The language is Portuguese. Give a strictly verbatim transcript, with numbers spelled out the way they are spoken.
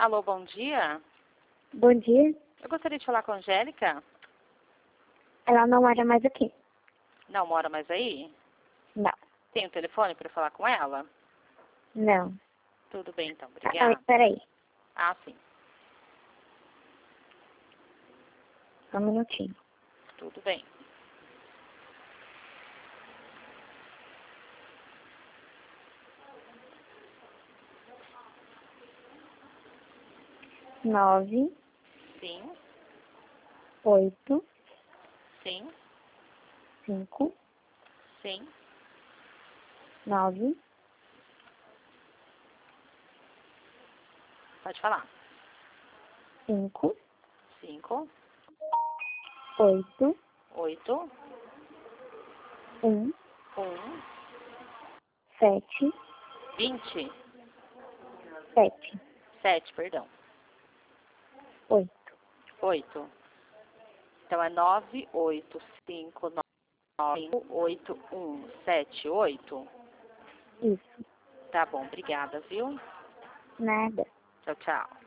Alô, bom dia. Bom dia. Eu gostaria de falar com a Angélica. Ela não mora mais aqui. Não mora mais aí? Não. Tem um telefone para falar com ela? Não. Tudo bem, então. Ah, Obrigada. espera aí. Ah, sim. Só um minutinho. Tudo bem. Nove, Sim, oito, sim, cinco, sim. nove, Pode falar. cinco, Cinco, oito, oito, um, um, sete, vinte. sete, Sete, perdão. oito. Oito. Então é nove, oito, cinco, nove, oito, um, sete, oito. Isso. Tá bom, obrigada, viu? Nada. Tchau, tchau.